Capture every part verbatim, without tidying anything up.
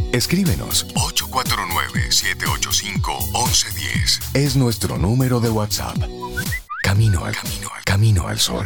Escríbenos ocho cuatro nueve, siete ocho cinco, once diez. Es nuestro número de WhatsApp. Camino al camino, al camino al sol.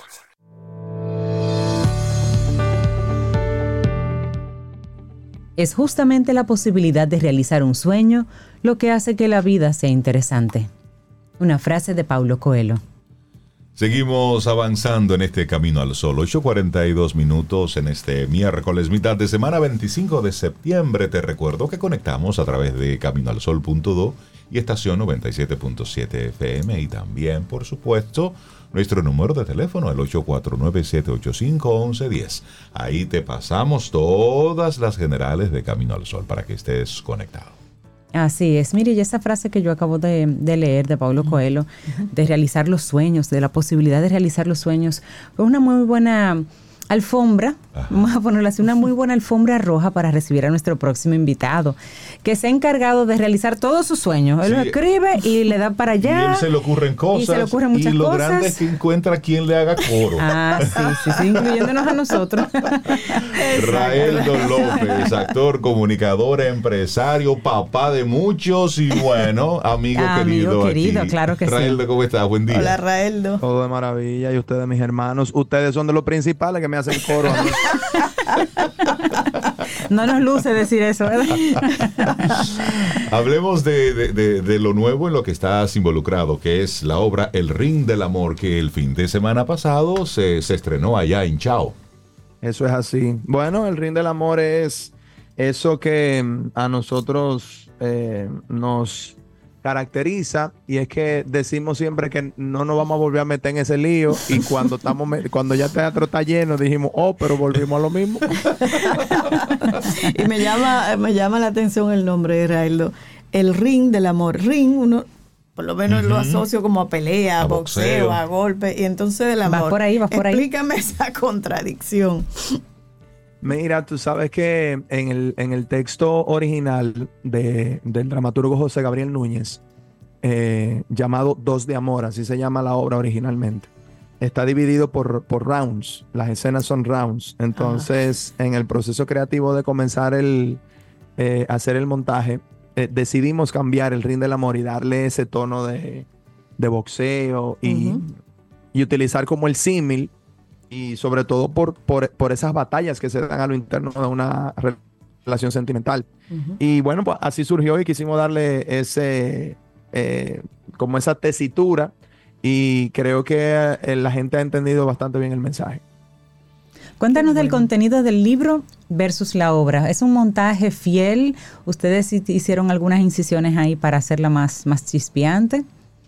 Es justamente la posibilidad de realizar un sueño lo que hace que la vida sea interesante. Una frase de Paulo Coelho. Seguimos avanzando en este Camino al Sol. ocho cuarenta y dos minutos en este miércoles, mitad de semana, veinticinco de septiembre. Te recuerdo que conectamos a través de camino al sol punto do y estación noventa y siete punto siete F M. Y también, por supuesto, nuestro número de teléfono, el ocho cuatro nueve, siete ocho cinco, once diez. Ahí te pasamos todas las generales de Camino al Sol para que estés conectado. Así es. Mire, y esa frase que yo acabo de, de leer de Paulo Coelho, uh-huh. de realizar los sueños, de la posibilidad de realizar los sueños, fue una muy buena alfombra, Ajá. vamos a ponerlo así, una muy buena alfombra roja para recibir a nuestro próximo invitado, que se ha encargado de realizar todos sus sueños. Él sí. los escribe y le da para allá. Y él se le ocurren cosas. Y se le ocurren muchas y lo cosas. grande es que encuentra quien le haga coro. Ah, sí, sí, sí, incluyéndonos a nosotros. Raeldo López, actor, comunicador, empresario, papá de muchos y bueno, amigo ah, querido. Amigo querido, aquí. claro que Raeldo, sí. Raeldo, ¿cómo estás? Buen día. Hola, Raeldo. Todo de maravilla. Y ustedes, mis hermanos, ustedes son de los principales que me hacen coro a mí. No nos luce decir eso, ¿verdad? Hablemos de, de, de, de lo nuevo en lo que estás involucrado, que es la obra El Ring del Amor, que el fin de semana pasado se, se estrenó allá en Chao. Eso es así. Bueno, El Ring del Amor es eso que a nosotros eh, nos caracteriza, y es que decimos siempre que no nos vamos a volver a meter en ese lío, y cuando estamos cuando ya el teatro está lleno dijimos, oh, pero volvimos a lo mismo. Y me llama me llama la atención el nombre de Raeldo, El Ring del Amor. Ring, uno por lo menos uh-huh. lo asocio como a pelea, a boxeo, boxeo, a golpe, y entonces el amor. Vas por ahí, vas por ahí. Explícame esa contradicción. Mira, tú sabes que en el, en el texto original de, del dramaturgo José Gabriel Núñez, eh, llamado Dos de Amor, así se llama la obra originalmente, está dividido por, por rounds. Las escenas son rounds. Entonces, Ajá. en el proceso creativo de comenzar el eh, hacer el montaje, eh, decidimos cambiar El Ring del Amor y darle ese tono de, de boxeo y, uh-huh. y utilizar como el símil. Y sobre todo por, por, por esas batallas que se dan a lo interno de una relación sentimental. Uh-huh. Y bueno, pues así surgió y quisimos darle ese, eh, como esa tesitura, y creo que eh, la gente ha entendido bastante bien el mensaje. Cuéntanos bueno. del contenido del libro versus la obra. ¿Es un montaje fiel? ¿Ustedes hicieron algunas incisiones ahí para hacerla más, más chispeante?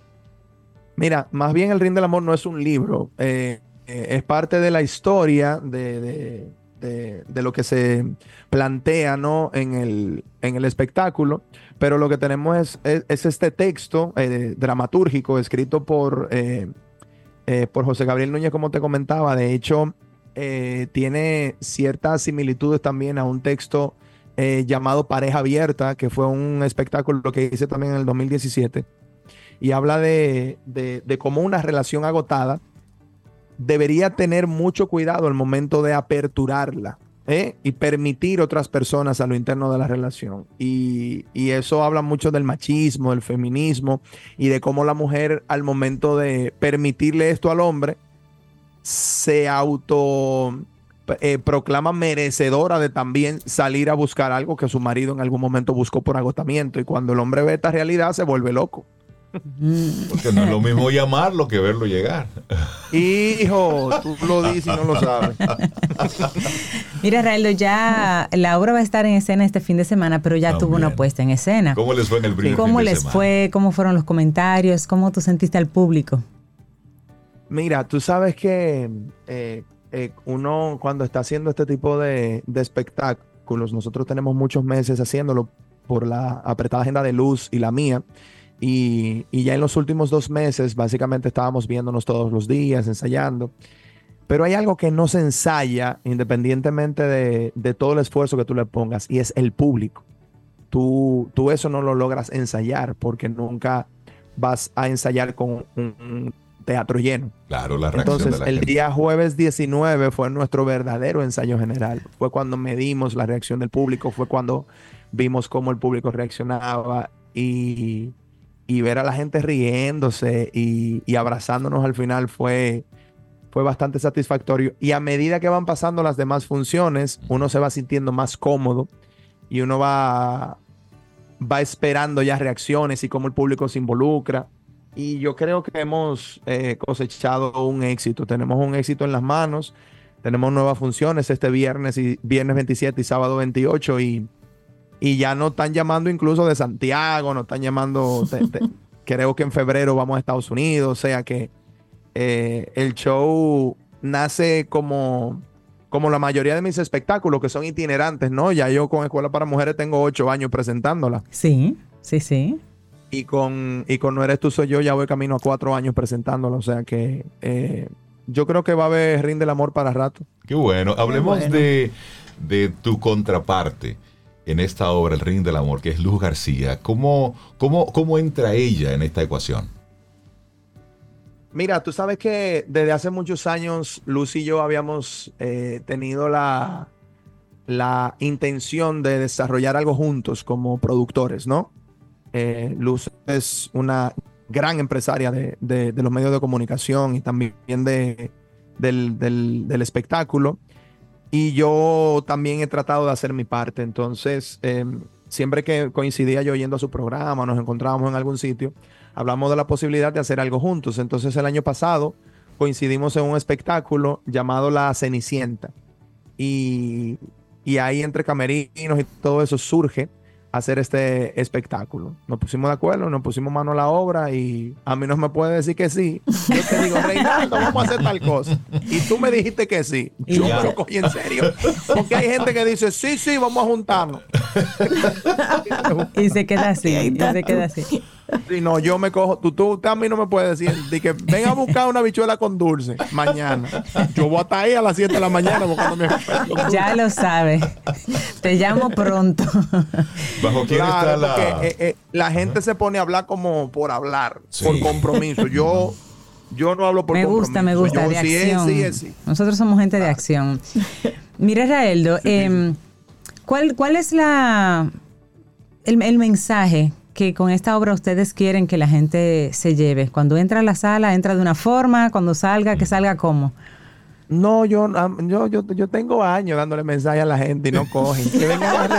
Mira, más bien El Ring del Amor no es un libro. Eh, Eh, es parte de la historia de, de, de, de lo que se plantea, ¿no? en, el, en el espectáculo, pero lo que tenemos es, es, es este texto eh, dramatúrgico escrito por, eh, eh, por José Gabriel Núñez, como te comentaba. De hecho, eh, tiene ciertas similitudes también a un texto eh, llamado Pareja Abierta, que fue un espectáculo que hice también en el dos mil diecisiete, y habla de, de, de cómo una relación agotada debería tener mucho cuidado al momento de aperturarla, ¿eh? y permitir otras personas a lo interno de la relación. Y, y eso habla mucho del machismo, del feminismo, y de cómo la mujer, al momento de permitirle esto al hombre, se auto eh, proclama merecedora de también salir a buscar algo que su marido en algún momento buscó por agotamiento. Y cuando el hombre ve esta realidad, se vuelve loco. Porque no es lo mismo llamarlo que verlo llegar. Hijo, tú lo dices y no lo sabes. Mira, Raeldo, ya la obra va a estar en escena este fin de semana, pero ya También. tuvo una puesta en escena. ¿Cómo les fue en el primer ¿Cómo fin de les semana? fue? ¿Cómo fueron los comentarios? ¿Cómo tú sentiste al público? Mira, tú sabes que eh, eh, uno cuando está haciendo este tipo de, de espectáculos, nosotros tenemos muchos meses haciéndolo por la apretada agenda de Luz y la mía. Y, y ya en los últimos dos meses básicamente estábamos viéndonos todos los días, ensayando. Pero hay algo que no se ensaya independientemente de, de todo el esfuerzo que tú le pongas, y es el público. Tú, tú eso no lo logras ensayar, porque nunca vas a ensayar con un, un teatro lleno. Claro, la reacción Entonces, de la el gente. día jueves diecinueve fue nuestro verdadero ensayo general. Fue cuando medimos la reacción del público, fue cuando vimos cómo el público reaccionaba y, y ver a la gente riéndose y, y abrazándonos al final fue, fue bastante satisfactorio. Y a medida que van pasando las demás funciones, uno se va sintiendo más cómodo y uno va, va esperando ya reacciones y cómo el público se involucra. Y yo creo que hemos eh, cosechado un éxito. Tenemos un éxito en las manos. Tenemos nuevas funciones este viernes y viernes veintisiete y sábado veintiocho. Y, y ya nos están llamando incluso de Santiago. Nos están llamando. Te, te, creo que en febrero vamos a Estados Unidos. O sea que eh, el show nace como, como la mayoría de mis espectáculos, que son itinerantes, ¿no? Ya yo con Escuela para Mujeres tengo ocho años presentándola. Sí, sí, sí. Y con, y con No Eres Tú Soy Yo ya voy camino a cuatro años presentándolo. O sea que eh, yo creo que va a haber Rinde el Amor para rato. Qué bueno. Hablemos bueno. De, de tu contraparte en esta obra, El Ring del Amor, que es Luz García. ¿Cómo, cómo, cómo entra ella en esta ecuación? Mira, tú sabes que desde hace muchos años Luz y yo habíamos eh, tenido la, la intención de desarrollar algo juntos como productores, ¿no? Eh, Luz es una gran empresaria de, de, de los medios de comunicación y también de, del, del, del espectáculo. Y yo también he tratado de hacer mi parte. Entonces, eh, siempre que coincidía yo yendo a su programa, nos encontrábamos en algún sitio, hablamos de la posibilidad de hacer algo juntos. Entonces, el año pasado coincidimos en un espectáculo llamado La Cenicienta. Y, y ahí entre camerinos y todo eso surge hacer este espectáculo. Nos pusimos de acuerdo, nos pusimos mano a la obra y a mí no me puede decir que sí. Yo te digo, Reinaldo, vamos a hacer tal cosa. Y tú me dijiste que sí. Yo me lo cogí en serio. Porque hay gente que dice, sí, sí, vamos a juntarnos. Y se queda así, y se queda así. Sí, no, yo me cojo, tú, tú, tú a mí no me puedes decir de que ven a buscar una bichuela con dulce mañana. Yo voy a estar ahí a las siete de la mañana buscando mi Ya lo sabes. Te llamo pronto. ¿Bajo quién Claro, está la...? porque, eh, eh, la gente se pone a hablar como por hablar, Sí. por compromiso. Yo, yo no hablo por Me compromiso. gusta, me gusta, Yo, de si es, acción. sí, es, sí. Nosotros somos gente de acción. Mira, Raeldo, eh, ¿cuál, ¿cuál es la el, el mensaje que con esta obra ustedes quieren que la gente se lleve? Cuando entra a la sala, entra de una forma, cuando salga, que salga como. No, yo, um, yo, yo, yo tengo años dándole mensaje a la gente y no cogen. Que vengan a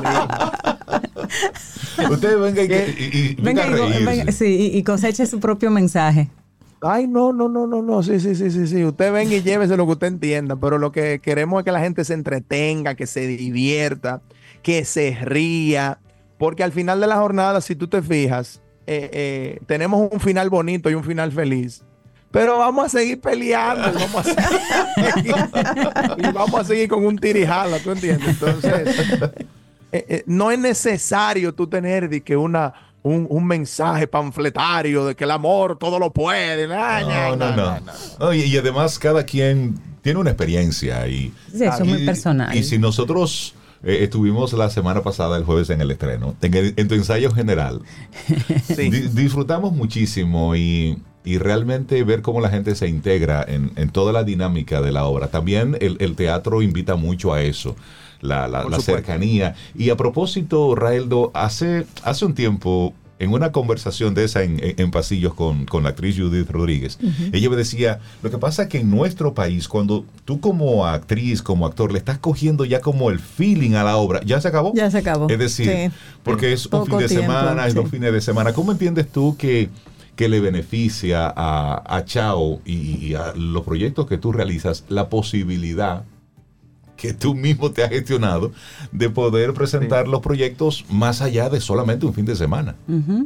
reírse. Ustedes vengan y, y, y venga Venga, a y, reírse. venga, sí, y, y coseche su propio mensaje. Ay, no, no, no, no, no, sí, sí, sí, sí, sí. Usted venga y llévese lo que usted entienda, pero lo que queremos es que la gente se entretenga, que se divierta, que se ría, porque al final de la jornada, si tú te fijas, eh, eh, tenemos un final bonito y un final feliz. Pero vamos a seguir peleando, y vamos a seguir, y vamos a seguir con un tirijala, ¿tú entiendes? Entonces, eh, eh, no es necesario tú tener de que una, un, un mensaje panfletario de que el amor todo lo puede. Nah, No, nah, no, nah, no. nah, nah. No, y, y además cada quien tiene una experiencia y, Sí, eso es muy y- personal. Y si nosotros eh, estuvimos la semana pasada, el jueves, en el estreno, en, el- en tu ensayo general, Sí. di- disfrutamos muchísimo y, y realmente ver cómo la gente se integra en, en toda la dinámica de la obra. También el, el teatro invita mucho a eso, la, la- Por la supuesto. cercanía. Y a propósito, Raeldo, hace, hace un tiempo, en una conversación de esa en, en- en pasillos con, con la actriz Judith Rodríguez, ella me decía, lo que pasa es que en nuestro país, cuando tú como actriz, como actor, le estás cogiendo ya como el feeling a la obra, ya se acabó. Ya se acabó. Es decir, Sí. porque es un Poco fin de tiempo, semana, es sí. dos fines de semana. ¿Cómo entiendes tú que, que le beneficia a, a Chao y, y a los proyectos que tú realizas la posibilidad que tú mismo te has gestionado de poder presentar los proyectos más allá de solamente un fin de semana? Ujú.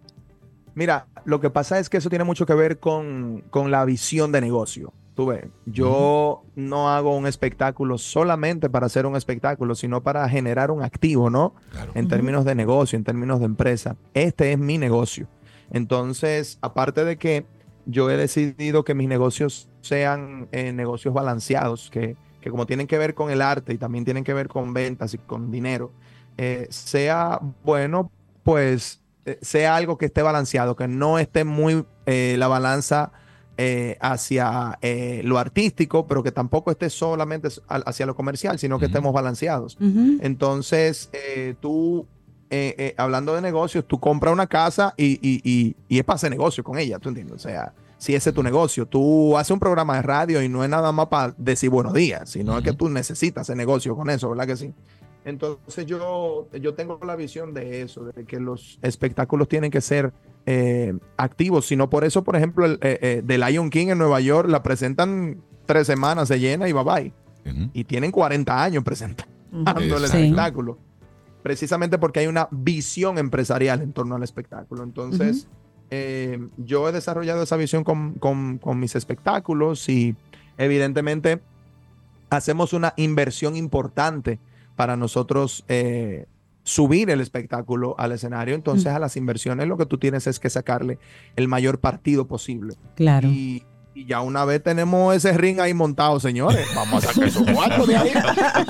Mira, lo que pasa es que eso tiene mucho que ver con, con la visión de negocio. Tú ves, yo no hago un espectáculo solamente para hacer un espectáculo, sino para generar un activo, ¿no? Claro. En términos de negocio, en términos de empresa. Este es mi negocio. Entonces, aparte de que yo he decidido que mis negocios sean eh, negocios balanceados, que, que como tienen que ver con el arte y también tienen que ver con ventas y con dinero, eh, sea bueno, pues eh, sea algo que esté balanceado, que no esté muy eh, la balanza eh, hacia eh, lo artístico, pero que tampoco esté solamente hacia lo comercial, sino que uh-huh. estemos balanceados. Uh-huh. Entonces, eh, tú, eh, eh, hablando de negocios, tú compras una casa y, y, y, y es para hacer negocio con ella, ¿tú entiendes? O sea, si ese es tu negocio, tú haces un programa de radio y no es nada más para decir buenos días, sino uh-huh. es que tú necesitas hacer negocio con eso, ¿verdad que sí? Entonces yo, yo tengo la visión de eso, de que los espectáculos tienen que ser eh, activos, sino por eso, por ejemplo, el eh, eh, The Lion King en Nueva York la presentan tres semanas, se llena y bye bye. Uh-huh. Y tienen cuarenta años presentando uh-huh. el sí. espectáculo. Precisamente porque hay una visión empresarial en torno al espectáculo. Entonces, uh-huh. eh, yo he desarrollado esa visión con, con, con mis espectáculos y evidentemente hacemos una inversión importante para nosotros eh, subir el espectáculo al escenario. Entonces, mm. a las inversiones lo que tú tienes es que sacarle el mayor partido posible. Claro. Y, y ya una vez tenemos ese ring ahí montado, señores, vamos a sacar esos cuartos de ahí.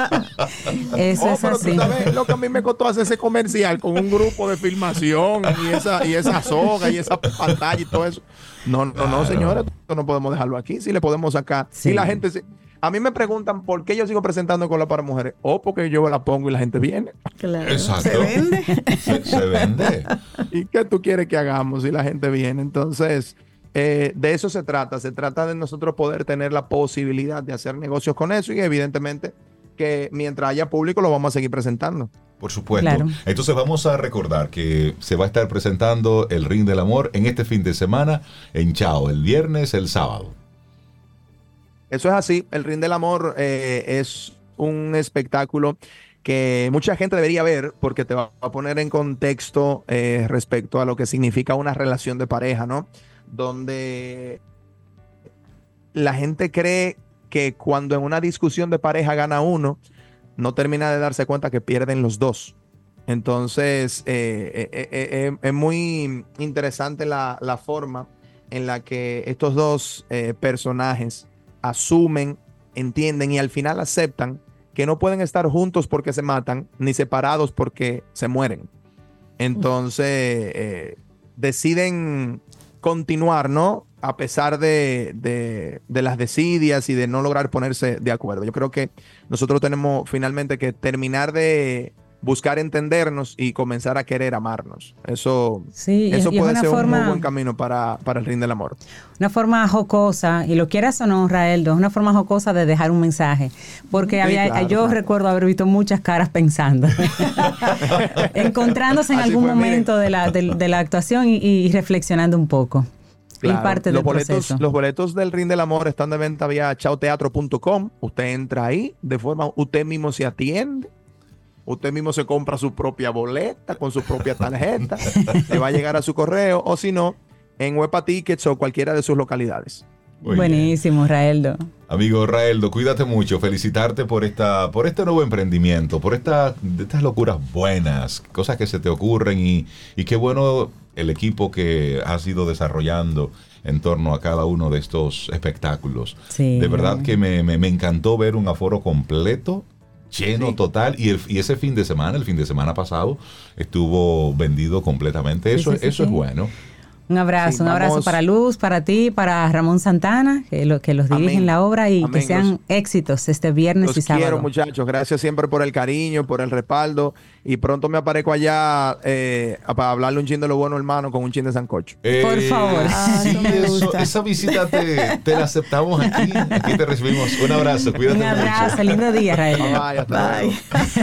Eso oh, es pero así. Tú sabes lo que a mí me costó hacer ese comercial con un grupo de filmación y esa, y esa soga y esa pantalla y todo eso. No, no, claro. no, señores, no podemos dejarlo aquí. Sí le podemos sacar. Sí. Y la gente... A mí me preguntan por qué yo sigo presentando Cola para Mujeres. O porque yo la pongo y la gente viene. Claro. Exacto. Se vende. Se, se vende. ¿Y qué tú quieres que hagamos si la gente viene? Entonces, eh, de eso se trata. Se trata de nosotros poder tener la posibilidad de hacer negocios con eso y evidentemente que mientras haya público lo vamos a seguir presentando. Por supuesto. Claro. Entonces vamos a recordar que se va a estar presentando el Ring del Amor en este fin de semana en Chao, el viernes, el sábado. Eso es así. El Ring del Amor eh, es un espectáculo que mucha gente debería ver porque te va a poner en contexto eh, respecto a lo que significa una relación de pareja, ¿no? Donde la gente cree que cuando en una discusión de pareja gana uno, no termina de darse cuenta que pierden los dos. Entonces, eh, eh, eh, eh, es muy interesante la, la forma en la que estos dos eh, personajes asumen, entienden y al final aceptan que no pueden estar juntos porque se matan, ni separados porque se mueren. Entonces, eh, deciden continuar, ¿no? A pesar de, de, de las desidias y de no lograr ponerse de acuerdo. Yo creo que nosotros tenemos finalmente que terminar de buscar entendernos y comenzar a querer amarnos. Eso, sí, eso puede ser forma, un muy buen camino para, para el Ring del Amor. Una forma jocosa, y lo quieras o no, Raeldo, es una forma jocosa de dejar un mensaje. Porque sí, había, claro, yo claro. recuerdo haber visto muchas caras pensando, encontrándose en Así algún fue, momento de la, de, de la actuación y, y reflexionando un poco. Claro. Y parte los del boletos, proceso. Los boletos del Ring del Amor están de venta vía chao teatro punto com. Usted entra ahí, de forma, usted mismo se atiende. Usted mismo se compra su propia boleta con su propia tarjeta. Le va a llegar a su correo o si no, en Huepa Tickets o cualquiera de sus localidades. Muy Buenísimo, bien. Raeldo. Amigo Raeldo, cuídate mucho. Felicitarte por esta, por este nuevo emprendimiento, por esta, estas locuras buenas, cosas que se te ocurren y, y qué bueno el equipo que has ido desarrollando en torno a cada uno de estos espectáculos. Sí. De verdad que me, me, me encantó ver un aforo completo, lleno sí. total, y, el, y ese fin de semana, el fin de semana pasado, estuvo vendido completamente. Eso, sí, sí, eso sí. es bueno. Un abrazo, sí, un abrazo para Luz, para ti, para Ramón Santana, que, lo, que los dirige en la obra y Amén. Que sean los, éxitos este viernes los y sábado. Los quiero, muchachos. Gracias siempre por el cariño, por el respaldo. Y pronto me aparezco allá eh, para hablarle un chin de lo bueno, hermano, con un chin de sancocho. Eh, por favor. Ah, sí, eso, esa visita te, te la aceptamos aquí. Aquí te recibimos. Un abrazo, cuídate mucho. Un abrazo, mucho. Lindo día, Rael. Bye, hasta Bye.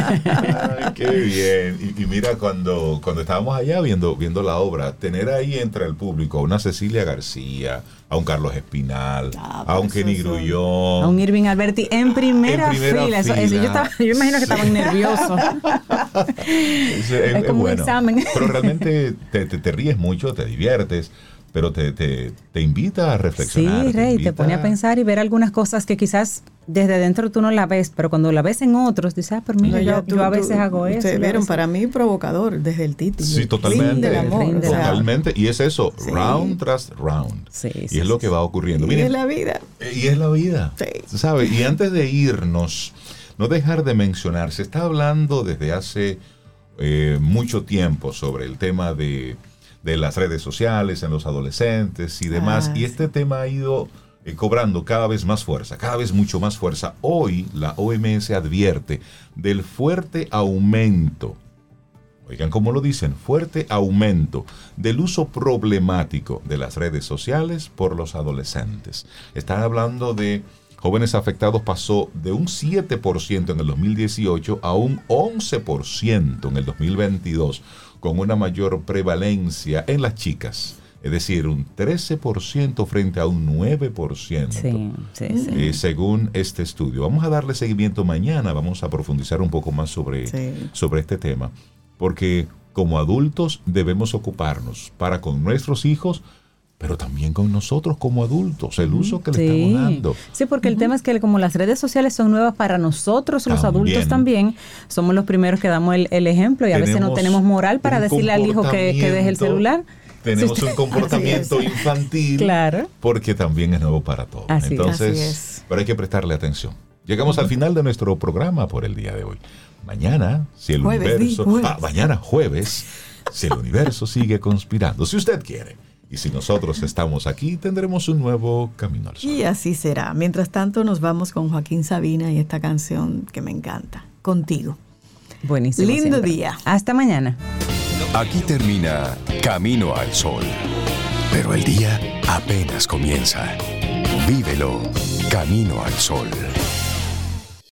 Ay, qué bien. Y, y mira, cuando, cuando estábamos allá viendo, viendo la obra, tener ahí entre el público a una Cecilia García, a un Carlos Espinal, ah, a un Kenny Grullón, a un Irving Alberti en primera, en primera fila. fila. Eso, eso, yo, estaba, yo imagino que estaban nerviosos. es, es, es como bueno. Un examen. Pero realmente te, te, te ríes mucho, te diviertes, pero te, te, te invita a reflexionar. Sí, Rey, te, te pone a pensar y ver algunas cosas que quizás desde dentro tú no la ves, pero cuando la ves en otros, dices, ah, pero mira, no, yo, tú, yo a veces tú, hago eso. Ustedes vieron, para mí provocador desde el título. Sí, totalmente. Ring del amor, Ring totalmente. Y es eso, sí. round tras round. Sí, y sí, es lo sí, que va ocurriendo. Y Miren, es la vida. Y es la vida. Sí. ¿Sabes? Y antes de irnos, no dejar de mencionar, se está hablando desde hace eh, mucho tiempo sobre el tema de de las redes sociales, en los adolescentes y demás. Ah, y este sí. tema ha ido eh, cobrando cada vez más fuerza, cada vez mucho más fuerza. Hoy la O M S advierte del fuerte aumento, oigan cómo lo dicen, fuerte aumento del uso problemático de las redes sociales por los adolescentes. Están hablando de jóvenes afectados, pasó de un siete por ciento en el dos mil dieciocho a un once por ciento en el dos mil veintidós, con una mayor prevalencia en las chicas. Es decir, un trece por ciento frente a un nueve por ciento, sí, sí, sí. Eh, según este estudio. Vamos a darle seguimiento mañana, vamos a profundizar un poco más sobre, sí. sobre este tema, porque como adultos debemos ocuparnos para con nuestros hijos, pero también con nosotros como adultos, el uso que sí. le estamos dando. Sí, porque uh-huh. el tema es que como las redes sociales son nuevas para nosotros, también. Los adultos también, somos los primeros que damos el, el ejemplo y tenemos a veces no tenemos moral para decirle al hijo que, que deje el celular. Tenemos un comportamiento infantil, claro. porque también es nuevo para todos. Así Entonces, es. pero hay que prestarle atención. Llegamos uh-huh. al final de nuestro programa por el día de hoy. Mañana, si el jueves, universo... Jueves. Ah, mañana jueves, si el universo sigue conspirando, si usted quiere. Y si nosotros estamos aquí, tendremos un nuevo Camino al Sol. Y así será. Mientras tanto, nos vamos con Joaquín Sabina y esta canción que me encanta, Contigo. Buenísimo. Lindo siempre. día. Hasta mañana. Aquí termina Camino al Sol. Pero el día apenas comienza. Vívelo Camino al Sol.